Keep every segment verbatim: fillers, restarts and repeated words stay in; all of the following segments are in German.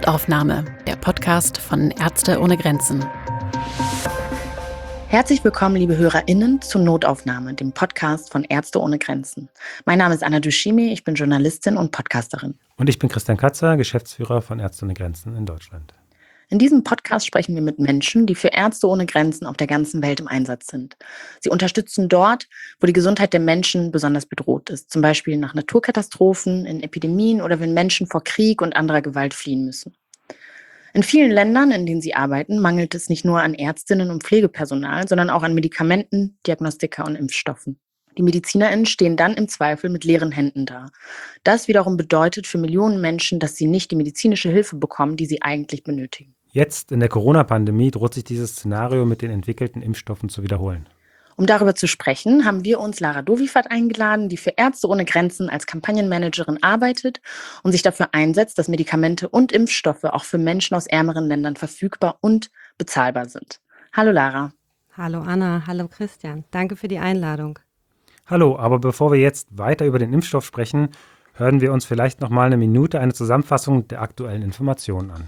Notaufnahme, der Podcast von Ärzte ohne Grenzen. Herzlich willkommen, liebe HörerInnen, zu Notaufnahme, dem Podcast von Ärzte ohne Grenzen. Mein Name ist Anna Dushimi, ich bin Journalistin und Podcasterin. Und ich bin Christian Katzer, Geschäftsführer von Ärzte ohne Grenzen in Deutschland. In diesem Podcast sprechen wir mit Menschen, die für Ärzte ohne Grenzen auf der ganzen Welt im Einsatz sind. Sie unterstützen dort, wo die Gesundheit der Menschen besonders bedroht ist, zum Beispiel nach Naturkatastrophen, in Epidemien oder wenn Menschen vor Krieg und anderer Gewalt fliehen müssen. In vielen Ländern, in denen sie arbeiten, mangelt es nicht nur an Ärztinnen und Pflegepersonal, sondern auch an Medikamenten, Diagnostika und Impfstoffen. Die MedizinerInnen stehen dann im Zweifel mit leeren Händen da. Das wiederum bedeutet für Millionen Menschen, dass sie nicht die medizinische Hilfe bekommen, die sie eigentlich benötigen. Jetzt in der Corona-Pandemie droht sich dieses Szenario mit den entwickelten Impfstoffen zu wiederholen. Um darüber zu sprechen, haben wir uns Lara Dovifat eingeladen, die für Ärzte ohne Grenzen als Kampagnenmanagerin arbeitet und sich dafür einsetzt, dass Medikamente und Impfstoffe auch für Menschen aus ärmeren Ländern verfügbar und bezahlbar sind. Hallo Lara. Hallo Anna, hallo Christian. Danke für die Einladung. Hallo, aber bevor wir jetzt weiter über den Impfstoff sprechen, hören wir uns vielleicht noch mal eine Minute eine Zusammenfassung der aktuellen Informationen an.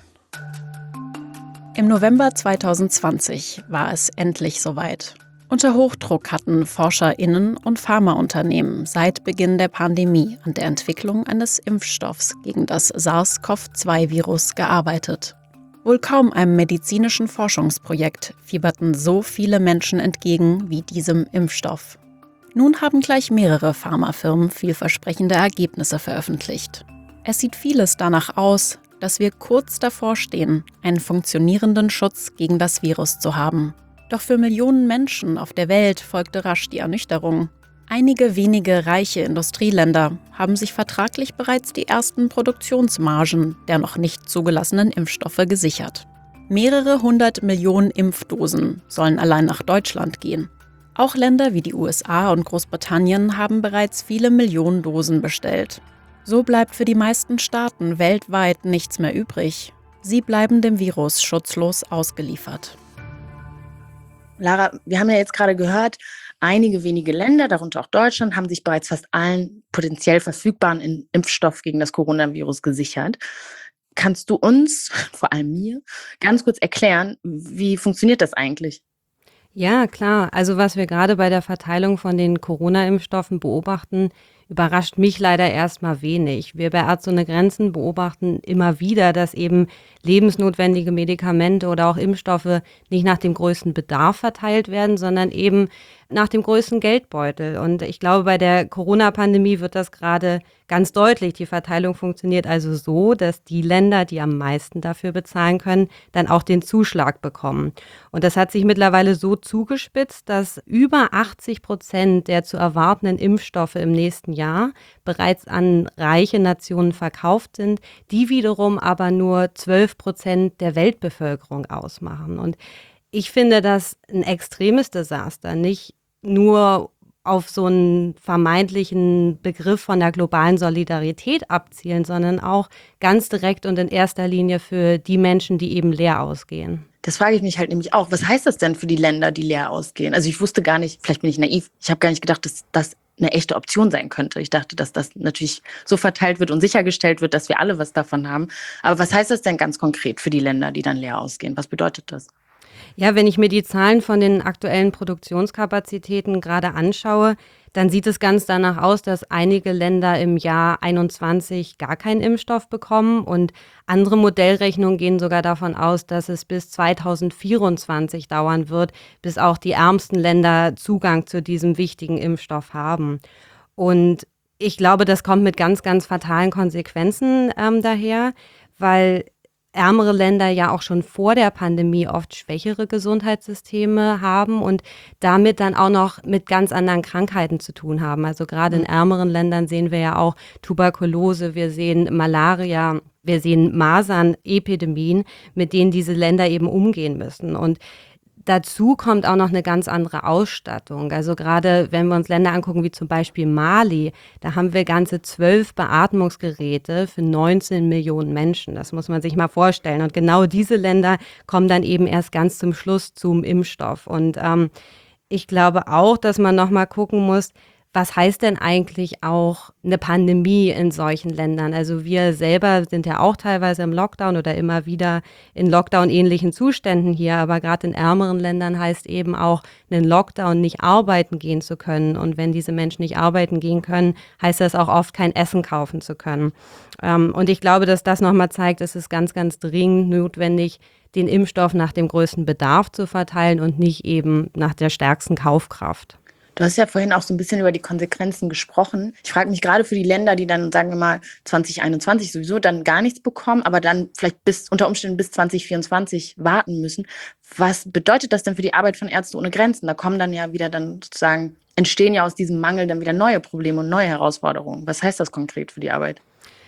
Im November zweitausendzwanzig war es endlich soweit. Unter Hochdruck hatten ForscherInnen und Pharmaunternehmen seit Beginn der Pandemie an der Entwicklung eines Impfstoffs gegen das SARS-C o V zwei Virus gearbeitet. Wohl kaum einem medizinischen Forschungsprojekt fieberten so viele Menschen entgegen wie diesem Impfstoff. Nun haben gleich mehrere Pharmafirmen vielversprechende Ergebnisse veröffentlicht. Es sieht vieles danach aus, dass wir kurz davor stehen, einen funktionierenden Schutz gegen das Virus zu haben. Doch für Millionen Menschen auf der Welt folgte rasch die Ernüchterung. Einige wenige reiche Industrieländer haben sich vertraglich bereits die ersten Produktionsmargen der noch nicht zugelassenen Impfstoffe gesichert. Mehrere hundert Millionen Impfdosen sollen allein nach Deutschland gehen. Auch Länder wie die U S A und Großbritannien haben bereits viele Millionen Dosen bestellt. So bleibt für die meisten Staaten weltweit nichts mehr übrig. Sie bleiben dem Virus schutzlos ausgeliefert. Lara, wir haben ja jetzt gerade gehört, einige wenige Länder, darunter auch Deutschland, haben sich bereits fast allen potenziell verfügbaren Impfstoff gegen das Coronavirus gesichert. Kannst du uns, vor allem mir, ganz kurz erklären, wie funktioniert das eigentlich? Ja, klar. Also was wir gerade bei der Verteilung von den Corona-Impfstoffen beobachten, überrascht mich leider erstmal wenig. Wir bei Ärzte ohne Grenzen beobachten immer wieder, dass eben lebensnotwendige Medikamente oder auch Impfstoffe nicht nach dem größten Bedarf verteilt werden, sondern eben nach dem größten Geldbeutel. Und ich glaube, bei der Corona-Pandemie wird das gerade ganz deutlich. Die Verteilung funktioniert also so, dass die Länder, die am meisten dafür bezahlen können, dann auch den Zuschlag bekommen. Und das hat sich mittlerweile so zugespitzt, dass über achtzig Prozent der zu erwartenden Impfstoffe im nächsten Jahr bereits an reiche Nationen verkauft sind, die wiederum aber nur zwölf Prozent der Weltbevölkerung ausmachen. Und ich finde das ein extremes Desaster, nicht nur auf so einen vermeintlichen Begriff von der globalen Solidarität abzielen, sondern auch ganz direkt und in erster Linie für die Menschen, die eben leer ausgehen. Das frage ich mich halt nämlich auch. Was heißt das denn für die Länder, die leer ausgehen? Also ich wusste gar nicht, vielleicht bin ich naiv, ich habe gar nicht gedacht, dass das eine echte Option sein könnte. Ich dachte, dass das natürlich so verteilt wird und sichergestellt wird, dass wir alle was davon haben. Aber was heißt das denn ganz konkret für die Länder, die dann leer ausgehen? Was bedeutet das? Ja, wenn ich mir die Zahlen von den aktuellen Produktionskapazitäten gerade anschaue, dann sieht es ganz danach aus, dass einige Länder im Jahr einundzwanzig gar keinen Impfstoff bekommen und andere Modellrechnungen gehen sogar davon aus, dass es bis zweitausendvierundzwanzig dauern wird, bis auch die ärmsten Länder Zugang zu diesem wichtigen Impfstoff haben. Und ich glaube, das kommt mit ganz, ganz fatalen Konsequenzen ähm, daher, weil ärmere Länder ja auch schon vor der Pandemie oft schwächere Gesundheitssysteme haben und damit dann auch noch mit ganz anderen Krankheiten zu tun haben. Also gerade in ärmeren Ländern sehen wir ja auch Tuberkulose, wir sehen Malaria, wir sehen Masern-Epidemien, mit denen diese Länder eben umgehen müssen. Und dazu kommt auch noch eine ganz andere Ausstattung. Also gerade wenn wir uns Länder angucken, wie zum Beispiel Mali, da haben wir ganze zwölf Beatmungsgeräte für neunzehn Millionen Menschen. Das muss man sich mal vorstellen. Und genau diese Länder kommen dann eben erst ganz zum Schluss zum Impfstoff. Und ähm, ich glaube auch, dass man noch mal gucken muss, was heißt denn eigentlich auch eine Pandemie in solchen Ländern? Also wir selber sind ja auch teilweise im Lockdown oder immer wieder in Lockdown-ähnlichen Zuständen hier, aber gerade in ärmeren Ländern heißt eben auch, einen Lockdown nicht arbeiten gehen zu können. Und wenn diese Menschen nicht arbeiten gehen können, heißt das auch oft, kein Essen kaufen zu können. Ähm, und ich glaube, dass das nochmal zeigt, es ist ganz, ganz dringend notwendig, den Impfstoff nach dem größten Bedarf zu verteilen und nicht eben nach der stärksten Kaufkraft. Du hast ja vorhin auch so ein bisschen über die Konsequenzen gesprochen. Ich frage mich gerade für die Länder, die dann, sagen wir mal, zwanzig einundzwanzig sowieso dann gar nichts bekommen, aber dann vielleicht bis unter Umständen bis zwanzig vierundzwanzig warten müssen. Was bedeutet das denn für die Arbeit von Ärzte ohne Grenzen? Da kommen dann ja wieder dann sozusagen, entstehen ja aus diesem Mangel dann wieder neue Probleme und neue Herausforderungen. Was heißt das konkret für die Arbeit?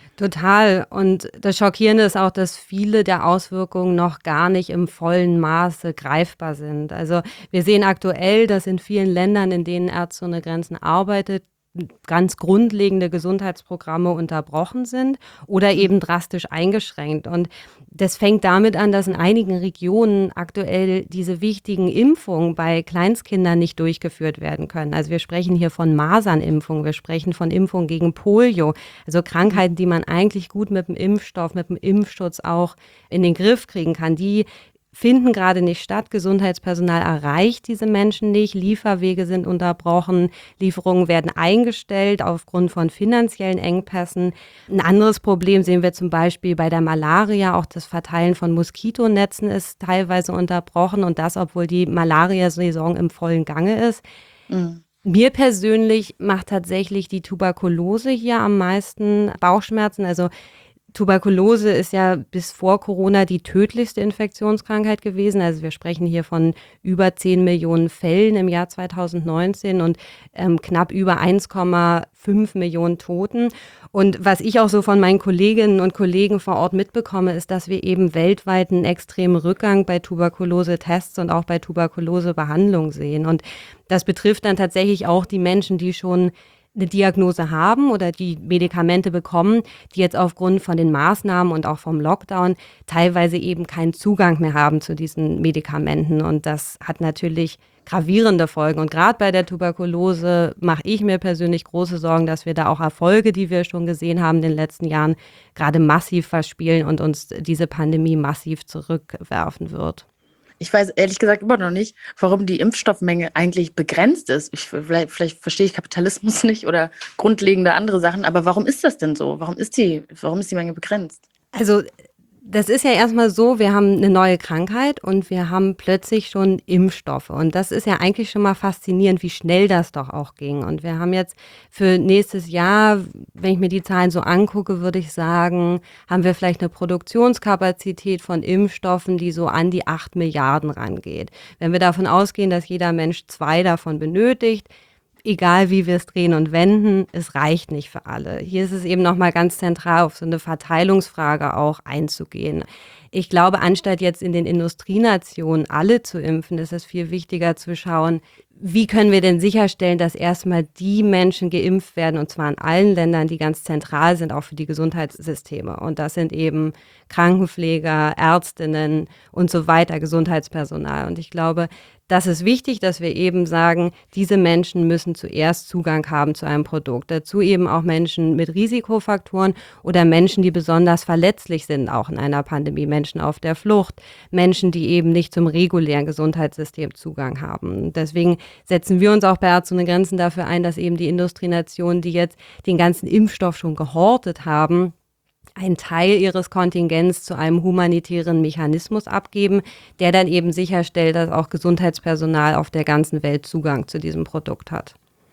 Total. Und das Schockierende ist auch, dass viele der Auswirkungen noch gar nicht im vollen Maße greifbar sind. Also wir sehen aktuell, dass in vielen Ländern, in denen Ärzte ohne Grenzen arbeitet, ganz grundlegende Gesundheitsprogramme unterbrochen sind oder eben drastisch eingeschränkt. Und das fängt damit an, dass in einigen Regionen aktuell diese wichtigen Impfungen bei Kleinstkindern nicht durchgeführt werden können. Also wir sprechen hier von Masernimpfungen, wir sprechen von Impfungen gegen Polio, also Krankheiten, die man eigentlich gut mit dem Impfstoff, mit dem Impfschutz auch in den Griff kriegen kann. Die finden gerade nicht statt. Gesundheitspersonal erreicht diese Menschen nicht. Lieferwege sind unterbrochen. Lieferungen werden eingestellt aufgrund von finanziellen Engpässen. Ein anderes Problem sehen wir zum Beispiel bei der Malaria. Auch das Verteilen von Moskitonetzen ist teilweise unterbrochen. Und das, obwohl die Malariasaison im vollen Gange ist. Mhm. Mir persönlich macht tatsächlich die Tuberkulose hier am meisten Bauchschmerzen. Also Tuberkulose ist ja bis vor Corona die tödlichste Infektionskrankheit gewesen. Also wir sprechen hier von über zehn Millionen Fällen im Jahr zweitausendneunzehn und ähm, knapp über eins Komma fünf Millionen Toten. Und was ich auch so von meinen Kolleginnen und Kollegen vor Ort mitbekomme, ist, dass wir eben weltweit einen extremen Rückgang bei Tuberkulose-Tests und auch bei Tuberkulose-Behandlung sehen. Und das betrifft dann tatsächlich auch die Menschen, die schon eine Diagnose haben oder die Medikamente bekommen, die jetzt aufgrund von den Maßnahmen und auch vom Lockdown teilweise eben keinen Zugang mehr haben zu diesen Medikamenten. Und das hat natürlich gravierende Folgen. Und gerade bei der Tuberkulose mache ich mir persönlich große Sorgen, dass wir da auch Erfolge, die wir schon gesehen haben in den letzten Jahren, gerade massiv verspielen und uns diese Pandemie massiv zurückwerfen wird. Ich weiß ehrlich gesagt immer noch nicht, warum die Impfstoffmenge eigentlich begrenzt ist. Ich, vielleicht, vielleicht verstehe ich Kapitalismus nicht oder grundlegende andere Sachen, aber warum ist das denn so? Warum ist die, warum ist die Menge begrenzt? Also das ist ja erstmal so, wir haben eine neue Krankheit und wir haben plötzlich schon Impfstoffe. Und das ist ja eigentlich schon mal faszinierend, wie schnell das doch auch ging. Und wir haben jetzt für nächstes Jahr, wenn ich mir die Zahlen so angucke, würde ich sagen, haben wir vielleicht eine Produktionskapazität von Impfstoffen, die so an die acht Milliarden rangeht. Wenn wir davon ausgehen, dass jeder Mensch zwei davon benötigt, egal wie wir es drehen und wenden, es reicht nicht für alle. Hier ist es eben nochmal ganz zentral, auf so eine Verteilungsfrage auch einzugehen. Ich glaube, anstatt jetzt in den Industrienationen alle zu impfen, ist es viel wichtiger zu schauen, wie können wir denn sicherstellen, dass erstmal die Menschen geimpft werden, und zwar in allen Ländern, die ganz zentral sind, auch für die Gesundheitssysteme. Und das sind eben Krankenpfleger, Ärztinnen und so weiter, Gesundheitspersonal. Und ich glaube, das ist wichtig, dass wir eben sagen, diese Menschen müssen zuerst Zugang haben zu einem Produkt. Dazu eben auch Menschen mit Risikofaktoren oder Menschen, die besonders verletzlich sind, auch in einer Pandemie. Menschen auf der Flucht, Menschen, die eben nicht zum regulären Gesundheitssystem Zugang haben. Deswegen setzen wir uns auch bei Ärzte ohne Grenzen dafür ein, dass eben die Industrienationen, die jetzt den ganzen Impfstoff schon gehortet haben, einen Teil ihres Kontingents zu einem humanitären Mechanismus abgeben, der dann eben sicherstellt, dass auch Gesundheitspersonal auf der ganzen Welt Zugang zu diesem Produkt hat.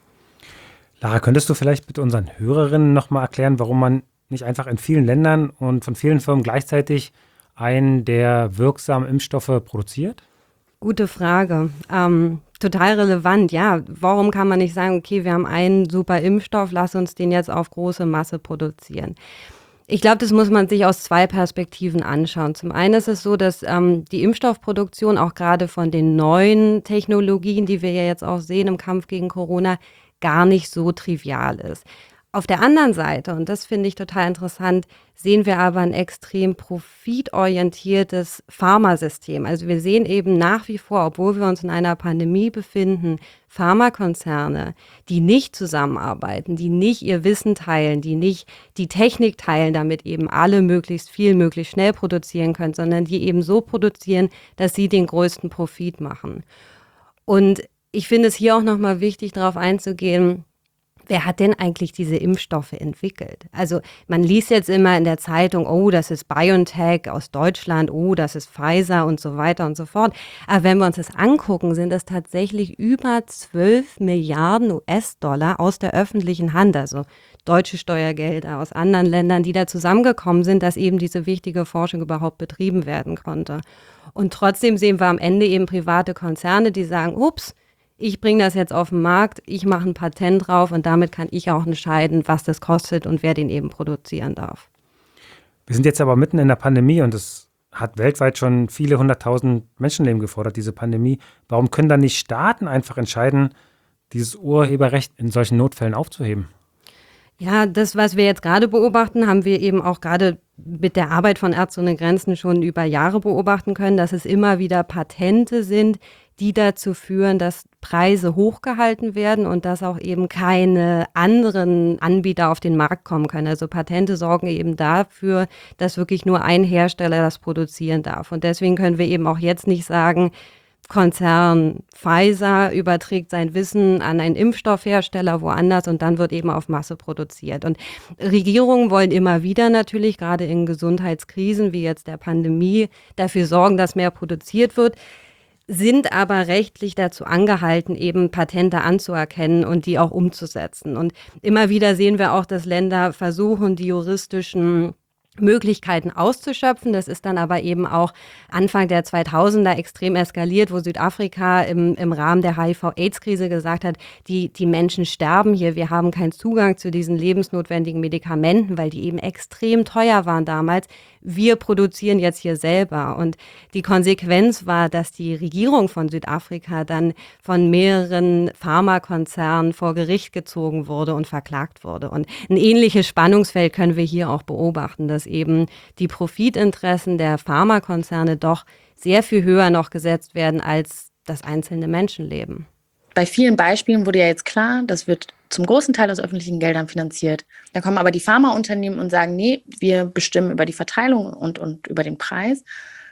Lara, könntest du vielleicht mit unseren Hörerinnen nochmal erklären, warum man nicht einfach in vielen Ländern und von vielen Firmen gleichzeitig einen der wirksamen Impfstoffe produziert? Gute Frage. Ähm, total relevant, ja. Warum kann man nicht sagen, okay, wir haben einen super Impfstoff, lass uns den jetzt auf große Masse produzieren? Ich glaube, das muss man sich aus zwei Perspektiven anschauen. Zum einen ist es so, dass ähm, die Impfstoffproduktion auch gerade von den neuen Technologien, die wir ja jetzt auch sehen im Kampf gegen Corona, gar nicht so trivial ist. Auf der anderen Seite, und das finde ich total interessant, sehen wir aber ein extrem profitorientiertes Pharmasystem. Also wir sehen eben nach wie vor, obwohl wir uns in einer Pandemie befinden, Pharmakonzerne, die nicht zusammenarbeiten, die nicht ihr Wissen teilen, die nicht die Technik teilen, damit eben alle möglichst viel, möglichst schnell produzieren können, sondern die eben so produzieren, dass sie den größten Profit machen. Und ich finde es hier auch nochmal wichtig, darauf einzugehen, wer hat denn eigentlich diese Impfstoffe entwickelt? Also man liest jetzt immer in der Zeitung, oh, das ist BioNTech aus Deutschland, oh, das ist Pfizer und so weiter und so fort. Aber wenn wir uns das angucken, sind das tatsächlich über zwölf Milliarden U S-Dollar aus der öffentlichen Hand, also deutsche Steuergelder aus anderen Ländern, die da zusammengekommen sind, dass eben diese wichtige Forschung überhaupt betrieben werden konnte. Und trotzdem sehen wir am Ende eben private Konzerne, die sagen, ups, ich bringe das jetzt auf den Markt, ich mache ein Patent drauf und damit kann ich auch entscheiden, was das kostet und wer den eben produzieren darf. Wir sind jetzt aber mitten in der Pandemie und es hat weltweit schon viele hunderttausend Menschenleben gefordert, diese Pandemie. Warum können dann nicht Staaten einfach entscheiden, dieses Urheberrecht in solchen Notfällen aufzuheben? Ja, das, was wir jetzt gerade beobachten, haben wir eben auch gerade mit der Arbeit von Ärzte ohne Grenzen schon über Jahre beobachten können, dass es immer wieder Patente sind, die dazu führen, dass Preise hochgehalten werden und dass auch eben keine anderen Anbieter auf den Markt kommen können. Also Patente sorgen eben dafür, dass wirklich nur ein Hersteller das produzieren darf. Und deswegen können wir eben auch jetzt nicht sagen, Konzern Pfizer überträgt sein Wissen an einen Impfstoffhersteller woanders und dann wird eben auf Masse produziert. Und Regierungen wollen immer wieder natürlich, gerade in Gesundheitskrisen wie jetzt der Pandemie, dafür sorgen, dass mehr produziert wird, sind aber rechtlich dazu angehalten, eben Patente anzuerkennen und die auch umzusetzen. Und immer wieder sehen wir auch, dass Länder versuchen, die juristischen Möglichkeiten auszuschöpfen. Das ist dann aber eben auch Anfang der zweitausender extrem eskaliert, wo Südafrika im, im Rahmen der H I V-Aids-Krise gesagt hat, die, die Menschen sterben hier, wir haben keinen Zugang zu diesen lebensnotwendigen Medikamenten, weil die eben extrem teuer waren damals. Wir produzieren jetzt hier selber. Und die Konsequenz war, dass die Regierung von Südafrika dann von mehreren Pharmakonzernen vor Gericht gezogen wurde und verklagt wurde. Und ein ähnliches Spannungsfeld können wir hier auch beobachten, dass eben die Profitinteressen der Pharmakonzerne doch sehr viel höher noch gesetzt werden als das einzelne Menschenleben. Bei vielen Beispielen wurde ja jetzt klar, das wird zum großen Teil aus öffentlichen Geldern finanziert. Da kommen aber die Pharmaunternehmen und sagen, nee, wir bestimmen über die Verteilung und, und über den Preis.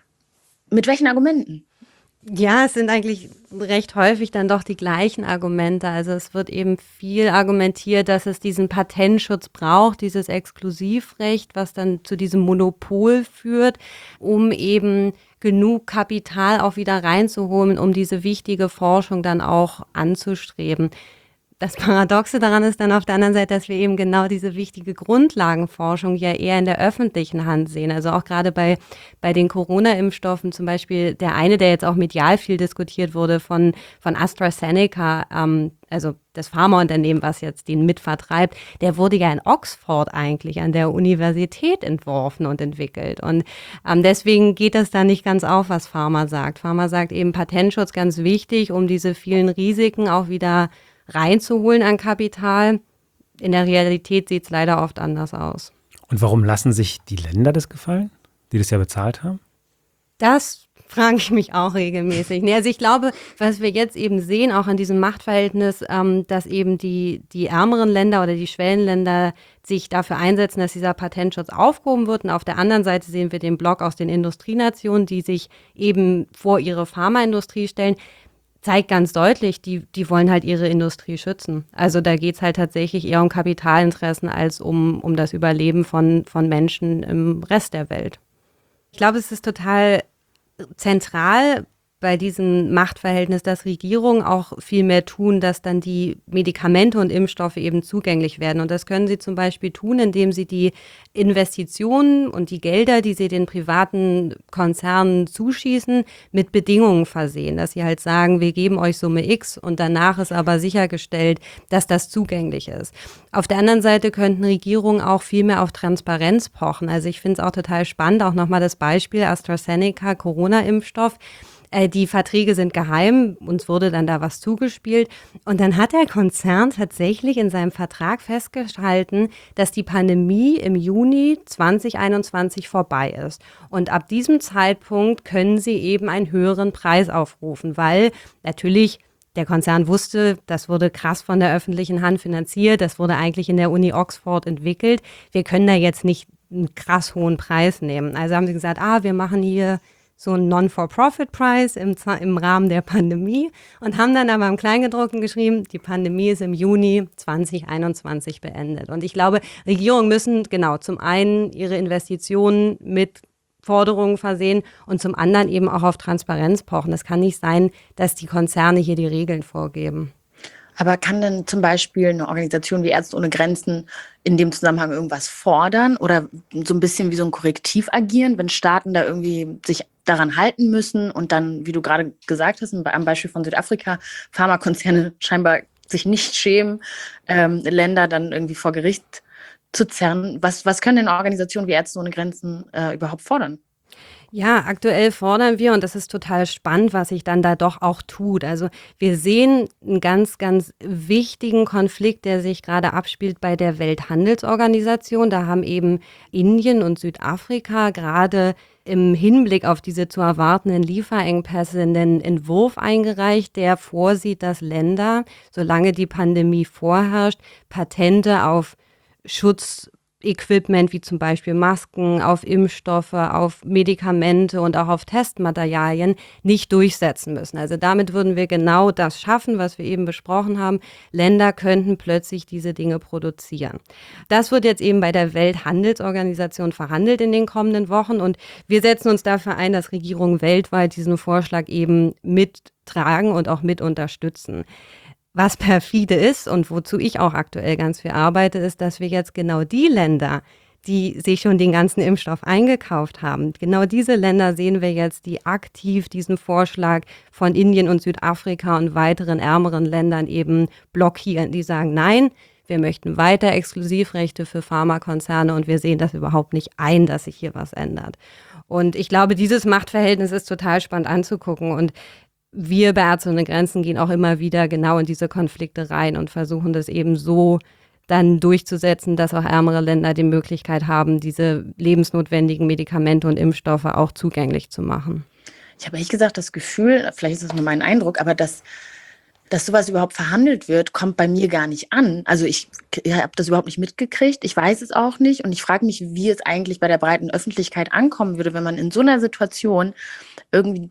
Mit welchen Argumenten? Ja, es sind eigentlich recht häufig dann doch die gleichen Argumente. Also es wird eben viel argumentiert, dass es diesen Patentschutz braucht, dieses Exklusivrecht, was dann zu diesem Monopol führt, um eben genug Kapital auch wieder reinzuholen, um diese wichtige Forschung dann auch anzustreben. Das Paradoxe daran ist dann auf der anderen Seite, dass wir eben genau diese wichtige Grundlagenforschung ja eher in der öffentlichen Hand sehen. Also auch gerade bei, bei den Corona-Impfstoffen zum Beispiel, der eine, der jetzt auch medial viel diskutiert wurde von, von AstraZeneca, ähm, also das Pharmaunternehmen, was jetzt den mitvertreibt, der wurde ja in Oxford eigentlich an der Universität entworfen und entwickelt. Und ähm, deswegen geht das da nicht ganz auf, was Pharma sagt. Pharma sagt eben Patentschutz ganz wichtig, um diese vielen Risiken auch wieder reinzuholen an Kapital. In der Realität sieht es leider oft anders aus. Und warum lassen sich die Länder das gefallen, die das ja bezahlt haben? Das frage ich mich auch regelmäßig. Nee, also ich glaube, was wir jetzt eben sehen, auch an diesem Machtverhältnis, ähm, dass eben die, die ärmeren Länder oder die Schwellenländer sich dafür einsetzen, dass dieser Patentschutz aufgehoben wird. Und auf der anderen Seite sehen wir den Block aus den Industrienationen, die sich eben vor ihre Pharmaindustrie stellen. Zeigt ganz deutlich, die, die wollen halt ihre Industrie schützen. Also da geht es halt tatsächlich eher um Kapitalinteressen als um, um das Überleben von, von Menschen im Rest der Welt. Ich glaube, es ist total zentral bei diesem Machtverhältnis, dass Regierungen auch viel mehr tun, dass dann die Medikamente und Impfstoffe eben zugänglich werden. Und das können sie zum Beispiel tun, indem sie die Investitionen und die Gelder, die sie den privaten Konzernen zuschießen, mit Bedingungen versehen. Dass sie halt sagen, wir geben euch Summe X und danach ist aber sichergestellt, dass das zugänglich ist. Auf der anderen Seite könnten Regierungen auch viel mehr auf Transparenz pochen. Also ich finde es auch total spannend, auch nochmal das Beispiel AstraZeneca, Corona-Impfstoff. Äh, die Verträge sind geheim, uns wurde dann da was zugespielt. Und dann hat der Konzern tatsächlich in seinem Vertrag festgehalten, dass die Pandemie im Juni zwanzig einundzwanzig vorbei ist. Und ab diesem Zeitpunkt können sie eben einen höheren Preis aufrufen, weil natürlich der Konzern wusste, das wurde krass von der öffentlichen Hand finanziert, das wurde eigentlich in der Uni Oxford entwickelt. Wir können da jetzt nicht einen krass hohen Preis nehmen. Also haben sie gesagt, ah, wir machen hier so einen Non-for-Profit-Preis im, im Rahmen der Pandemie und haben dann aber im Kleingedruckten geschrieben, die Pandemie ist im Juni zwanzig einundzwanzig beendet. Und ich glaube, Regierungen müssen genau zum einen ihre Investitionen mit Forderungen versehen und zum anderen eben auch auf Transparenz pochen. Es kann nicht sein, dass die Konzerne hier die Regeln vorgeben. Aber kann denn zum Beispiel eine Organisation wie Ärzte ohne Grenzen in dem Zusammenhang irgendwas fordern oder so ein bisschen wie so ein Korrektiv agieren, wenn Staaten da irgendwie sich daran halten müssen und dann, wie du gerade gesagt hast, am Beispiel von Südafrika, Pharmakonzerne scheinbar sich nicht schämen, ähm, Länder dann irgendwie vor Gericht zu zerren. Was, was können denn Organisationen wie Ärzte ohne Grenzen äh, überhaupt fordern? Ja, aktuell fordern wir, und das ist total spannend, was sich dann da doch auch tut. Also wir sehen einen ganz, ganz wichtigen Konflikt, der sich gerade abspielt bei der Welthandelsorganisation. Da haben eben Indien und Südafrika gerade im Hinblick auf diese zu erwartenden Lieferengpässe einen Entwurf eingereicht, der vorsieht, dass Länder, solange die Pandemie vorherrscht, Patente auf Schutzequipment wie zum Beispiel Masken, auf Impfstoffe, auf Medikamente und auch auf Testmaterialien nicht durchsetzen müssen. Also damit würden wir genau das schaffen, was wir eben besprochen haben. Länder könnten plötzlich diese Dinge produzieren. Das wird jetzt eben bei der Welthandelsorganisation verhandelt in den kommenden Wochen und wir setzen uns dafür ein, dass Regierungen weltweit diesen Vorschlag eben mittragen und auch mit unterstützen. Was perfide ist und wozu ich auch aktuell ganz viel arbeite, ist, dass wir jetzt genau die Länder, die sich schon den ganzen Impfstoff eingekauft haben, genau diese Länder sehen wir jetzt, die aktiv diesen Vorschlag von Indien und Südafrika und weiteren ärmeren Ländern eben blockieren. Die sagen, nein, wir möchten weiter Exklusivrechte für Pharmakonzerne und wir sehen das überhaupt nicht ein, dass sich hier was ändert. Und ich glaube, dieses Machtverhältnis ist total spannend anzugucken und wir bei Ärzte ohne Grenzen gehen auch immer wieder genau in diese Konflikte rein und versuchen das eben so dann durchzusetzen, dass auch ärmere Länder die Möglichkeit haben, diese lebensnotwendigen Medikamente und Impfstoffe auch zugänglich zu machen. Ich habe ehrlich gesagt das Gefühl, vielleicht ist das nur mein Eindruck, aber dass, dass sowas überhaupt verhandelt wird, kommt bei mir gar nicht an. Also ich, ich habe das überhaupt nicht mitgekriegt, ich weiß es auch nicht und ich frage mich, wie es eigentlich bei der breiten Öffentlichkeit ankommen würde, wenn man in so einer Situation irgendwie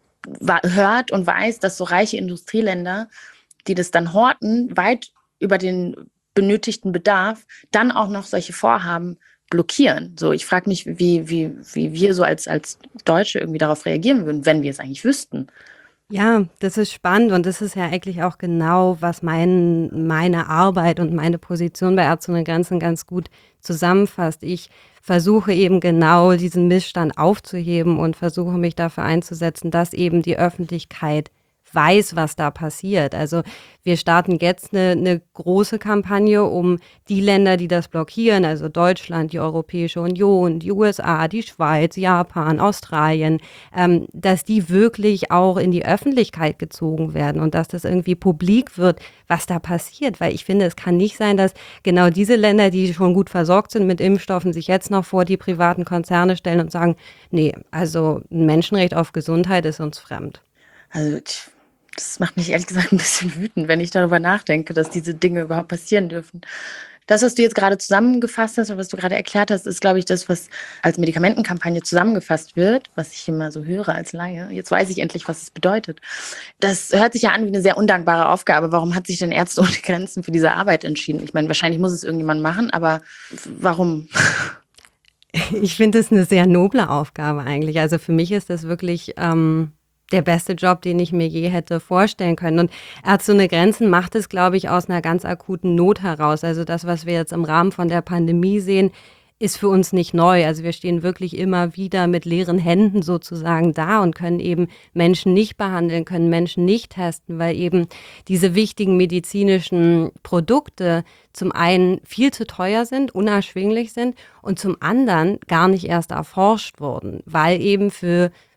hört und weiß, dass so reiche Industrieländer, die das dann horten, weit über den benötigten Bedarf, dann auch noch solche Vorhaben blockieren. So, ich frage mich, wie, wie, wie wir so als, als Deutsche irgendwie darauf reagieren würden, wenn wir es eigentlich wüssten. Ja, das ist spannend und das ist ja eigentlich auch genau, was mein, meine Arbeit und meine Position bei Ärzte ohne Grenzen ganz gut zusammenfasst. Ich versuche eben genau diesen Missstand aufzuheben und versuche mich dafür einzusetzen, dass eben die Öffentlichkeit weiß, was da passiert. Also wir starten jetzt eine, eine große Kampagne, um die Länder, die das blockieren, also Deutschland, die Europäische Union, die U S A, die Schweiz, Japan, Australien, ähm, dass die wirklich auch in die Öffentlichkeit gezogen werden und dass das irgendwie publik wird, was da passiert. Weil ich finde, es kann nicht sein, dass genau diese Länder, die schon gut versorgt sind mit Impfstoffen, sich jetzt noch vor die privaten Konzerne stellen und sagen, nee, also ein Menschenrecht auf Gesundheit ist uns fremd. Also das macht mich ehrlich gesagt ein bisschen wütend, wenn ich darüber nachdenke, dass diese Dinge überhaupt passieren dürfen. Das, was du jetzt gerade zusammengefasst hast und was du gerade erklärt hast, ist, glaube ich, das, was als Medikamentenkampagne zusammengefasst wird, was ich immer so höre als Laie. Jetzt weiß ich endlich, was es bedeutet. Das hört sich ja an wie eine sehr undankbare Aufgabe. Warum hat sich denn Ärzte ohne Grenzen für diese Arbeit entschieden? Ich meine, wahrscheinlich muss es irgendjemand machen, aber warum? Ich finde es eine sehr noble Aufgabe eigentlich. Also für mich ist das wirklich ähm der beste Job, den ich mir je hätte vorstellen können. Und Ärzte ohne Grenzen macht es, glaube ich, aus einer ganz akuten Not heraus. Also das, was wir jetzt im Rahmen von der Pandemie sehen, ist für uns nicht neu. Also wir stehen wirklich immer wieder mit leeren Händen sozusagen da und können eben Menschen nicht behandeln, können Menschen nicht testen, weil eben diese wichtigen medizinischen Produkte zum einen viel zu teuer sind, unerschwinglich sind und zum anderen gar nicht erst erforscht wurden, weil eben für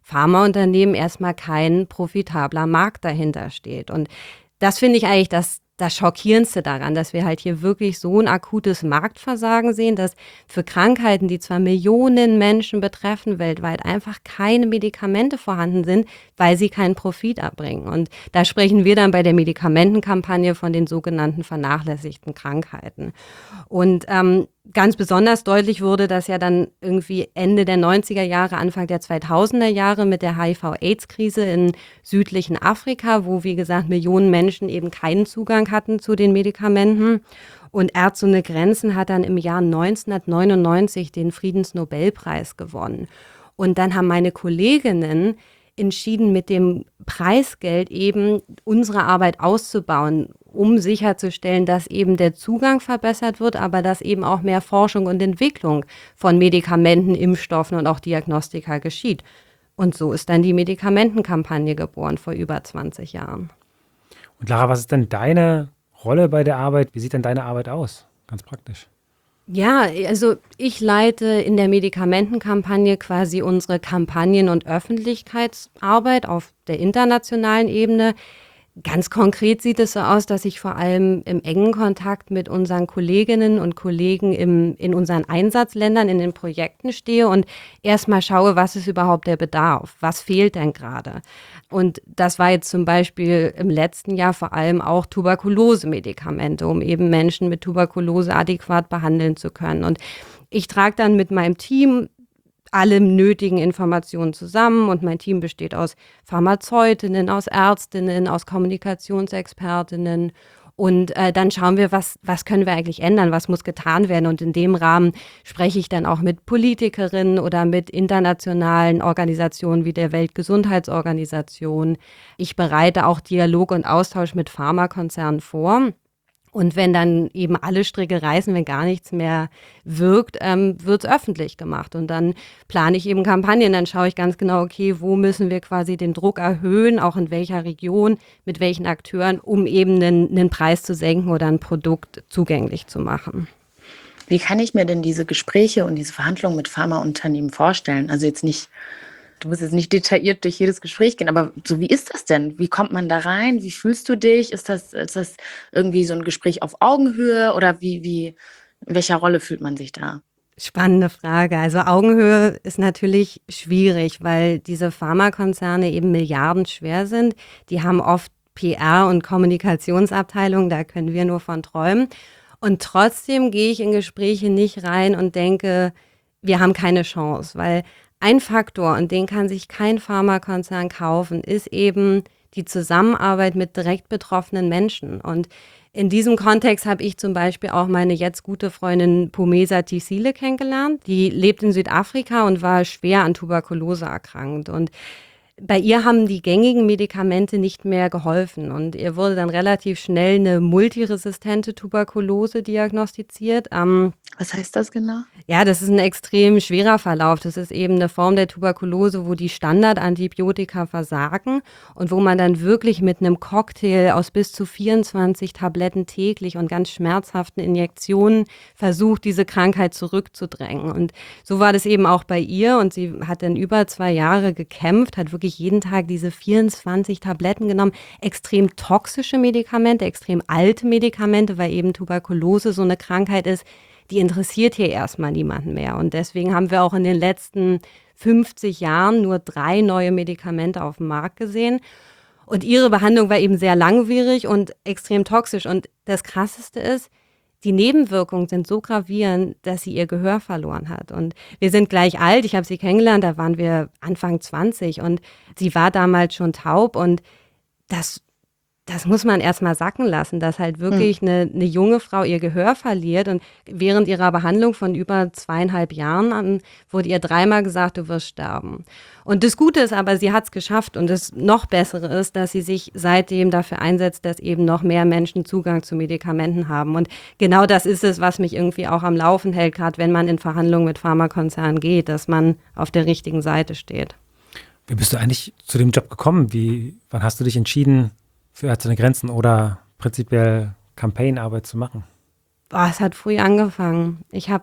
Pharmaunternehmen erstmal kein profitabler Markt dahinter steht. Und das finde ich eigentlich das Das Schockierendste daran, dass wir halt hier wirklich so ein akutes Marktversagen sehen, dass für Krankheiten, die zwar Millionen Menschen betreffen weltweit, einfach keine Medikamente vorhanden sind, weil sie keinen Profit erbringen. Und da sprechen wir dann bei der Medikamentenkampagne von den sogenannten vernachlässigten Krankheiten. Und ähm, ganz besonders deutlich wurde das ja dann irgendwie Ende der neunziger Jahre, Anfang der zweitausender Jahre mit der H I V-Aids-Krise in südlichen Afrika, wo, wie gesagt, Millionen Menschen eben keinen Zugang hatten zu den Medikamenten. Und Ärzte ohne Grenzen hat dann im Jahr neunzehnhundertneunundneunzig den Friedensnobelpreis gewonnen. Und dann haben meine Kolleginnen entschieden, mit dem Preisgeld eben unsere Arbeit auszubauen, um sicherzustellen, dass eben der Zugang verbessert wird, aber dass eben auch mehr Forschung und Entwicklung von Medikamenten, Impfstoffen und auch Diagnostika geschieht. Und so ist dann die Medikamentenkampagne geboren vor über zwanzig Jahren. Und Lara, was ist denn deine Rolle bei der Arbeit? Wie sieht denn deine Arbeit aus? Ganz praktisch. Ja, also ich leite in der Medikamentenkampagne quasi unsere Kampagnen- und Öffentlichkeitsarbeit auf der internationalen Ebene. Ganz konkret sieht es so aus, dass ich vor allem im engen Kontakt mit unseren Kolleginnen und Kollegen im, in unseren Einsatzländern, in den Projekten stehe und erstmal schaue, was ist überhaupt der Bedarf, was fehlt denn gerade. Und das war jetzt zum Beispiel im letzten Jahr vor allem auch Tuberkulose-Medikamente, um eben Menschen mit Tuberkulose adäquat behandeln zu können. Und ich trage dann mit meinem Team alle nötigen Informationen zusammen und mein Team besteht aus Pharmazeutinnen, aus Ärztinnen, aus Kommunikationsexpertinnen und äh, dann schauen wir, was, was können wir eigentlich ändern, was muss getan werden und in dem Rahmen spreche ich dann auch mit Politikerinnen oder mit internationalen Organisationen wie der Weltgesundheitsorganisation. Ich bereite auch Dialog und Austausch mit Pharmakonzernen vor. Und wenn dann eben alle Stricke reißen, wenn gar nichts mehr wirkt, ähm, wird es öffentlich gemacht. Und dann plane ich eben Kampagnen, dann schaue ich ganz genau, okay, wo müssen wir quasi den Druck erhöhen, auch in welcher Region, mit welchen Akteuren, um eben einen, einen Preis zu senken oder ein Produkt zugänglich zu machen. Wie kann ich mir denn diese Gespräche und diese Verhandlungen mit Pharmaunternehmen vorstellen? Also jetzt nicht, du musst jetzt nicht detailliert durch jedes Gespräch gehen, aber so, wie ist das denn? Wie kommt man da rein? Wie fühlst du dich? Ist das, ist das irgendwie so ein Gespräch auf Augenhöhe oder wie, wie, in welcher Rolle fühlt man sich da? Spannende Frage. Also Augenhöhe ist natürlich schwierig, weil diese Pharmakonzerne eben milliardenschwer sind. Die haben oft P R- und Kommunikationsabteilungen, da können wir nur von träumen. Und trotzdem gehe ich in Gespräche nicht rein und denke, wir haben keine Chance, weil ein Faktor, und den kann sich kein Pharmakonzern kaufen, ist eben die Zusammenarbeit mit direkt betroffenen Menschen. Und in diesem Kontext habe ich zum Beispiel auch meine jetzt gute Freundin Phumeza Tisile kennengelernt. Die lebt in Südafrika und war schwer an Tuberkulose erkrankt. Und bei ihr haben die gängigen Medikamente nicht mehr geholfen und ihr wurde dann relativ schnell eine multiresistente Tuberkulose diagnostiziert. Ähm, Was heißt das genau? Ja, das ist ein extrem schwerer Verlauf. Das ist eben eine Form der Tuberkulose, wo die Standardantibiotika versagen und wo man dann wirklich mit einem Cocktail aus bis zu vierundzwanzig Tabletten täglich und ganz schmerzhaften Injektionen versucht, diese Krankheit zurückzudrängen. Und so war das eben auch bei ihr und sie hat dann über zwei Jahre gekämpft, hat wirklich jeden Tag diese vierundzwanzig Tabletten genommen. Extrem toxische Medikamente, extrem alte Medikamente, weil eben Tuberkulose so eine Krankheit ist, die interessiert hier erstmal niemanden mehr. Und deswegen haben wir auch in den letzten fünfzig Jahren nur drei neue Medikamente auf dem Markt gesehen. Und ihre Behandlung war eben sehr langwierig und extrem toxisch. Und das Krasseste ist, die Nebenwirkungen sind so gravierend, dass sie ihr Gehör verloren hat. Und wir sind gleich alt. Ich habe sie kennengelernt, da waren wir Anfang zwanzig. Und sie war damals schon taub. Und das Das muss man erstmal sacken lassen, dass halt wirklich Hm. eine, eine junge Frau ihr Gehör verliert. Und während ihrer Behandlung von über zweieinhalb Jahren an, wurde ihr dreimal gesagt, du wirst sterben. Und das Gute ist aber, sie hat es geschafft. Und das noch Bessere ist, dass sie sich seitdem dafür einsetzt, dass eben noch mehr Menschen Zugang zu Medikamenten haben. Und genau das ist es, was mich irgendwie auch am Laufen hält, gerade wenn man in Verhandlungen mit Pharmakonzernen geht, dass man auf der richtigen Seite steht. Wie bist du eigentlich zu dem Job gekommen? Wie, wann hast du dich entschieden, für Ärzte ohne Grenzen oder prinzipiell Campaignarbeit zu machen? Boah, es hat früh angefangen. Ich habe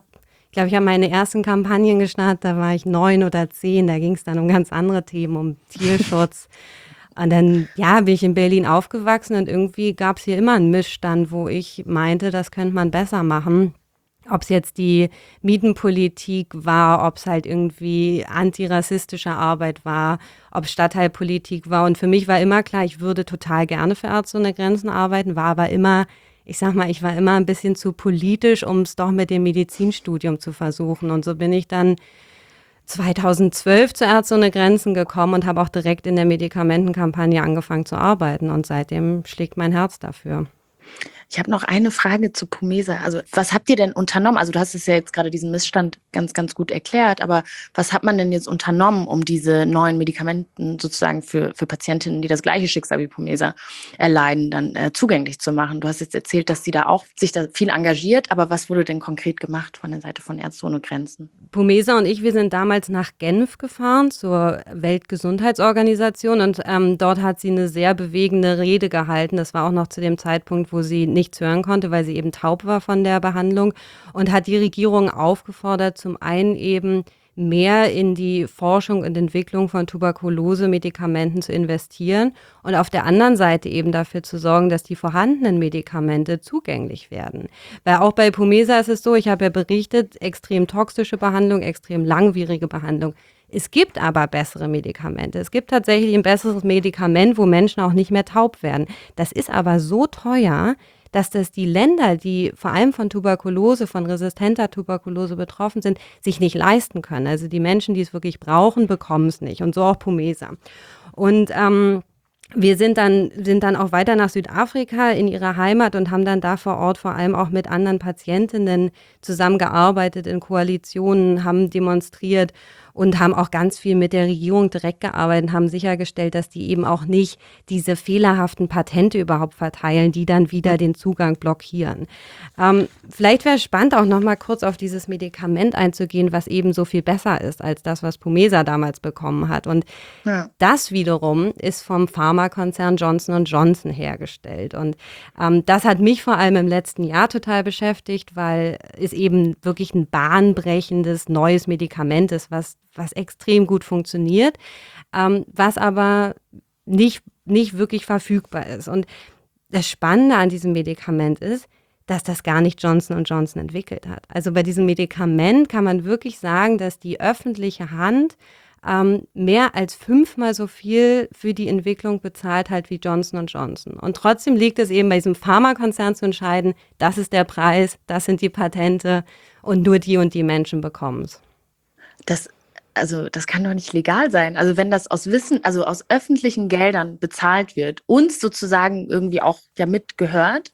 Ich glaube, ich habe meine ersten Kampagnen gestartet, da war ich neun oder zehn, da ging es dann um ganz andere Themen, um Tierschutz. Und dann, ja, bin ich in Berlin aufgewachsen und irgendwie gab es hier immer einen Missstand, wo ich meinte, das könnte man besser machen. Ob es jetzt die Mietenpolitik war, ob es halt irgendwie antirassistische Arbeit war, ob es Stadtteilpolitik war. Und für mich war immer klar, ich würde total gerne für Ärzte ohne Grenzen arbeiten, war aber immer, ich sag mal, ich war immer ein bisschen zu politisch, um es doch mit dem Medizinstudium zu versuchen. Und so bin ich dann zweitausendzwölf zu Ärzte ohne Grenzen gekommen und habe auch direkt in der Medikamentenkampagne angefangen zu arbeiten. Und seitdem schlägt mein Herz dafür. Ich habe noch eine Frage zu Pumesa. Also was habt ihr denn unternommen? Also du hast es ja jetzt gerade diesen Missstand ganz, ganz gut erklärt, aber was hat man denn jetzt unternommen, um diese neuen Medikamenten sozusagen für, für Patientinnen, die das gleiche Schicksal wie Pumesa erleiden, dann äh, zugänglich zu machen? Du hast jetzt erzählt, dass sie da auch sich da viel engagiert, aber was wurde denn konkret gemacht von der Seite von Ärzte ohne Grenzen? Pumesa und ich, wir sind damals nach Genf gefahren zur Weltgesundheitsorganisation und ähm, dort hat sie eine sehr bewegende Rede gehalten. Das war auch noch zu dem Zeitpunkt, wo sie nichts hören konnte, weil sie eben taub war von der Behandlung und hat die Regierung aufgefordert, zum einen eben mehr in die Forschung und Entwicklung von Tuberkulose-Medikamenten zu investieren und auf der anderen Seite eben dafür zu sorgen, dass die vorhandenen Medikamente zugänglich werden. Weil auch bei Pumesa ist es so, ich habe ja berichtet, extrem toxische Behandlung, extrem langwierige Behandlung. Es gibt aber bessere Medikamente. Es gibt tatsächlich ein besseres Medikament, wo Menschen auch nicht mehr taub werden. Das ist aber so teuer, dass das die Länder, die vor allem von Tuberkulose, von resistenter Tuberkulose betroffen sind, sich nicht leisten können. Also die Menschen, die es wirklich brauchen, bekommen es nicht. Und so auch Pumesa. Und ähm, wir sind dann, sind dann auch weiter nach Südafrika in ihre Heimat und haben dann da vor Ort vor allem auch mit anderen Patientinnen zusammengearbeitet, in Koalitionen, haben demonstriert und haben auch ganz viel mit der Regierung direkt gearbeitet und haben sichergestellt, dass die eben auch nicht diese fehlerhaften Patente überhaupt verteilen, die dann wieder den Zugang blockieren. Ähm, vielleicht wäre es spannend, auch noch mal kurz auf dieses Medikament einzugehen, was eben so viel besser ist als das, was Pumesa damals bekommen hat. Und ja. Das wiederum ist vom Pharmakonzern Johnson und Johnson hergestellt. Und ähm, das hat mich vor allem im letzten Jahr total beschäftigt, weil es eben wirklich ein bahnbrechendes neues Medikament ist, was was extrem gut funktioniert, ähm, was aber nicht, nicht wirklich verfügbar ist. Und das Spannende an diesem Medikament ist, dass das gar nicht Johnson und Johnson entwickelt hat. Also bei diesem Medikament kann man wirklich sagen, dass die öffentliche Hand ähm, mehr als fünfmal so viel für die Entwicklung bezahlt hat wie Johnson und Johnson. Und trotzdem liegt es eben bei diesem Pharmakonzern zu entscheiden, das ist der Preis, das sind die Patente und nur die und die Menschen bekommen es. Das Also das kann doch nicht legal sein. Also wenn das aus Wissen, also aus öffentlichen Geldern bezahlt wird, uns sozusagen irgendwie auch ja mitgehört,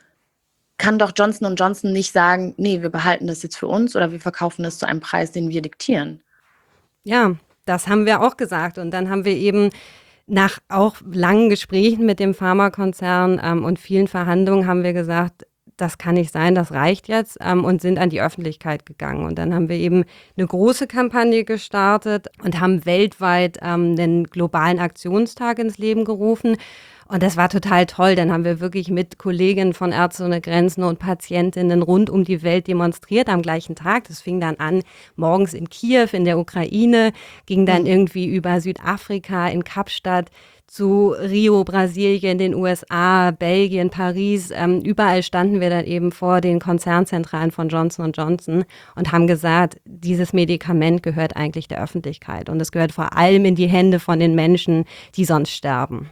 kann doch Johnson und Johnson nicht sagen, nee, wir behalten das jetzt für uns oder wir verkaufen das zu einem Preis, den wir diktieren. Ja, das haben wir auch gesagt. Und dann haben wir eben nach auch langen Gesprächen mit dem Pharmakonzern ähm, und vielen Verhandlungen haben wir gesagt, das kann nicht sein, das reicht jetzt ähm, und sind an die Öffentlichkeit gegangen. Und dann haben wir eben eine große Kampagne gestartet und haben weltweit ähm, den globalen Aktionstag ins Leben gerufen. Und das war total toll. Dann haben wir wirklich mit Kolleginnen von Ärzte ohne Grenzen und Patientinnen rund um die Welt demonstriert am gleichen Tag. Das fing dann an morgens in Kiew in der Ukraine, ging dann irgendwie über Südafrika in Kapstadt zu Rio, Brasilien, den U S A, Belgien, Paris. Ähm, überall standen wir dann eben vor den Konzernzentralen von Johnson und Johnson und haben gesagt, dieses Medikament gehört eigentlich der Öffentlichkeit und es gehört vor allem in die Hände von den Menschen, die sonst sterben.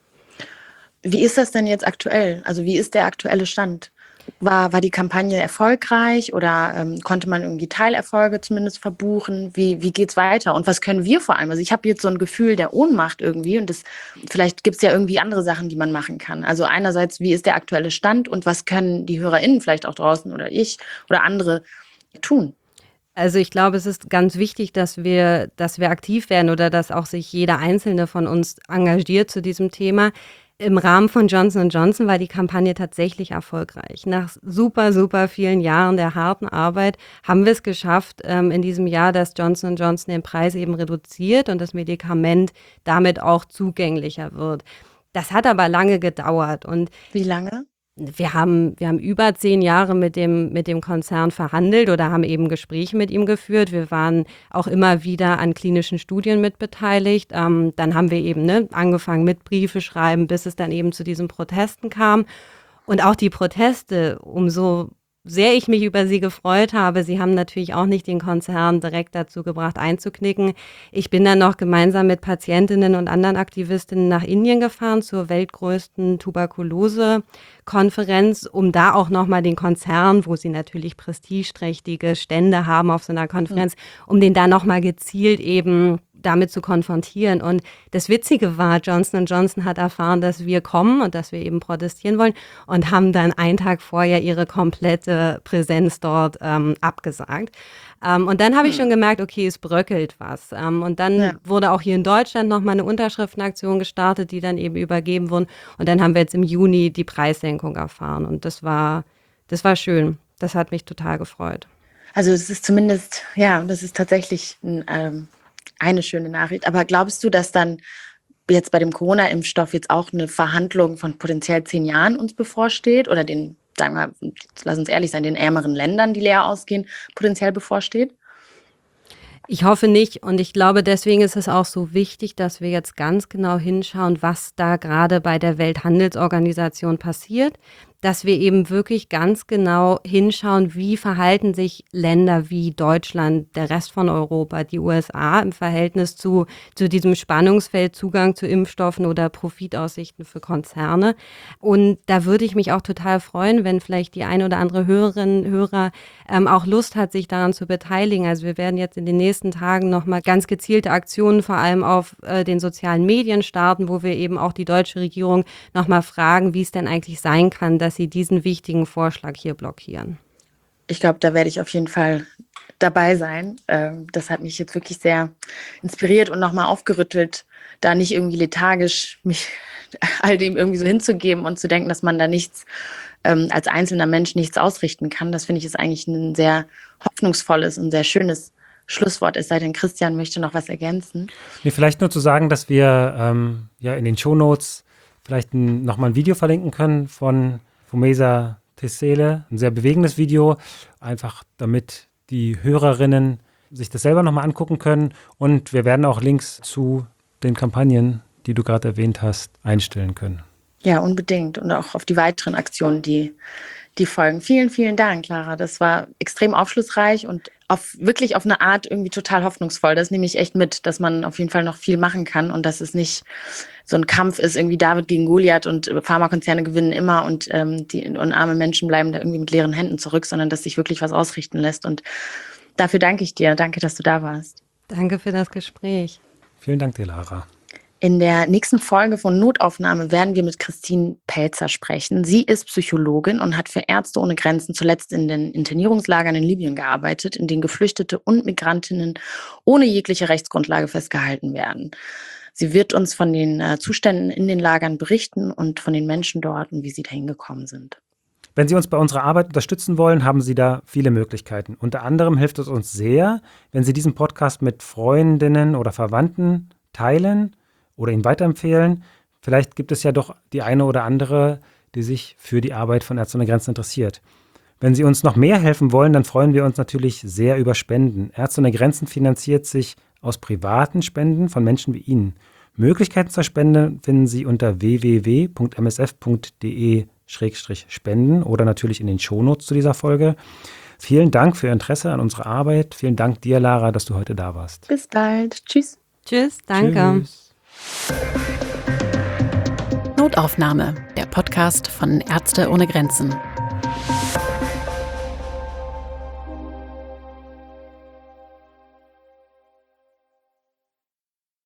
Wie ist das denn jetzt aktuell? Also wie ist der aktuelle Stand? War, war die Kampagne erfolgreich oder ähm, konnte man irgendwie Teilerfolge zumindest verbuchen? Wie, wie geht's weiter? Und was können wir vor allem? Also ich habe jetzt so ein Gefühl der Ohnmacht irgendwie und das, vielleicht gibt es ja irgendwie andere Sachen, die man machen kann. Also einerseits, wie ist der aktuelle Stand und was können die HörerInnen vielleicht auch draußen oder ich oder andere tun? Also ich glaube, es ist ganz wichtig, dass wir, dass wir aktiv werden oder dass auch sich jeder Einzelne von uns engagiert zu diesem Thema. Im Rahmen von Johnson und Johnson war die Kampagne tatsächlich erfolgreich. Nach super, super vielen Jahren der harten Arbeit haben wir es geschafft, ähm, in diesem Jahr, dass Johnson und Johnson den Preis eben reduziert und das Medikament damit auch zugänglicher wird. Das hat aber lange gedauert. Und wie lange? Wir haben, wir haben über zehn Jahre mit dem, mit dem Konzern verhandelt oder haben eben Gespräche mit ihm geführt. Wir waren auch immer wieder an klinischen Studien mitbeteiligt. Ähm, dann haben wir eben ne, angefangen mit Briefe schreiben, bis es dann eben zu diesen Protesten kam. Und auch die Proteste, umso sehr ich mich über sie gefreut habe. Sie haben natürlich auch nicht den Konzern direkt dazu gebracht, einzuknicken. Ich bin dann noch gemeinsam mit Patientinnen und anderen Aktivistinnen nach Indien gefahren zur weltgrößten Tuberkulose-Konferenz, um da auch nochmal den Konzern, wo sie natürlich prestigeträchtige Stände haben auf so einer Konferenz, um den da nochmal gezielt eben damit zu konfrontieren. Und das Witzige war, Johnson und Johnson hat erfahren, dass wir kommen und dass wir eben protestieren wollen und haben dann einen Tag vorher ihre komplette Präsenz dort ähm, abgesagt. Ähm, und dann habe ich schon gemerkt, okay, es bröckelt was. Ähm, und dann ja. wurde auch hier in Deutschland nochmal eine Unterschriftenaktion gestartet, die dann eben übergeben wurden. Und dann haben wir jetzt im Juni die Preissenkung erfahren. Und das war, das war schön. Das hat mich total gefreut. Also es ist zumindest, ja, das ist tatsächlich ein ähm eine schöne Nachricht. Aber glaubst du, dass dann jetzt bei dem Corona-Impfstoff jetzt auch eine Verhandlung von potenziell zehn Jahren uns bevorsteht oder den, sagen wir, lass uns ehrlich sein, den ärmeren Ländern, die leer ausgehen, potenziell bevorsteht? Ich hoffe nicht und ich glaube, deswegen ist es auch so wichtig, dass wir jetzt ganz genau hinschauen, was da gerade bei der Welthandelsorganisation passiert, dass wir eben wirklich ganz genau hinschauen, wie verhalten sich Länder wie Deutschland, der Rest von Europa, die U S A im Verhältnis zu, zu diesem Spannungsfeld Zugang zu Impfstoffen oder Profitaussichten für Konzerne. Und da würde ich mich auch total freuen, wenn vielleicht die eine oder andere Hörerin, Hörer ähm, auch Lust hat, sich daran zu beteiligen. Also wir werden jetzt in den nächsten Tagen nochmal ganz gezielte Aktionen vor allem auf äh, den sozialen Medien starten, wo wir eben auch die deutsche Regierung nochmal fragen, wie es denn eigentlich sein kann, dass sie diesen wichtigen Vorschlag hier blockieren. Ich glaube, da werde ich auf jeden Fall dabei sein. Das hat mich jetzt wirklich sehr inspiriert und nochmal aufgerüttelt, da nicht irgendwie lethargisch mich all dem irgendwie so hinzugeben und zu denken, dass man da nichts als einzelner Mensch nichts ausrichten kann. Das finde ich ist eigentlich ein sehr hoffnungsvolles und sehr schönes Schlusswort. Es sei denn, Christian möchte noch was ergänzen. Nee, vielleicht nur zu sagen, dass wir ähm, ja in den Shownotes vielleicht ein, nochmal ein Video verlinken können von Fumeza Tesele, ein sehr bewegendes Video, einfach damit die Hörerinnen sich das selber nochmal angucken können. Und wir werden auch Links zu den Kampagnen, die du gerade erwähnt hast, einstellen können. Ja, unbedingt. Und auch auf die weiteren Aktionen, die, die folgen. Vielen, vielen Dank, Clara. Das war extrem aufschlussreich und auf, wirklich auf eine Art irgendwie total hoffnungsvoll. Das nehme ich echt mit, dass man auf jeden Fall noch viel machen kann und dass es nicht so ein Kampf ist, irgendwie David gegen Goliath und Pharmakonzerne gewinnen immer und ähm, die und arme Menschen bleiben da irgendwie mit leeren Händen zurück, sondern dass sich wirklich was ausrichten lässt. Und dafür danke ich dir. Danke, dass du da warst. Danke für das Gespräch. Vielen Dank dir, Lara. In der nächsten Folge von Notaufnahme werden wir mit Christine Pelzer sprechen. Sie ist Psychologin und hat für Ärzte ohne Grenzen zuletzt in den Internierungslagern in Libyen gearbeitet, in denen Geflüchtete und Migrantinnen ohne jegliche Rechtsgrundlage festgehalten werden. Sie wird uns von den äh, Zuständen in den Lagern berichten und von den Menschen dort und wie sie dahin gekommen sind. Wenn Sie uns bei unserer Arbeit unterstützen wollen, haben Sie da viele Möglichkeiten. Unter anderem hilft es uns sehr, wenn Sie diesen Podcast mit Freundinnen oder Verwandten teilen oder ihn weiterempfehlen. Vielleicht gibt es ja doch die eine oder andere, die sich für die Arbeit von Ärzte ohne Grenzen interessiert. Wenn Sie uns noch mehr helfen wollen, dann freuen wir uns natürlich sehr über Spenden. Ärzte ohne Grenzen finanziert sich aus privaten Spenden von Menschen wie Ihnen. Möglichkeiten zur Spende finden Sie unter w w w punkt m s f punkt d e schrägstrich spenden oder natürlich in den Shownotes zu dieser Folge. Vielen Dank für Ihr Interesse an unserer Arbeit. Vielen Dank dir, Lara, dass du heute da warst. Bis bald. Tschüss. Tschüss, danke. Tschüss. Notaufnahme, der Podcast von Ärzte ohne Grenzen.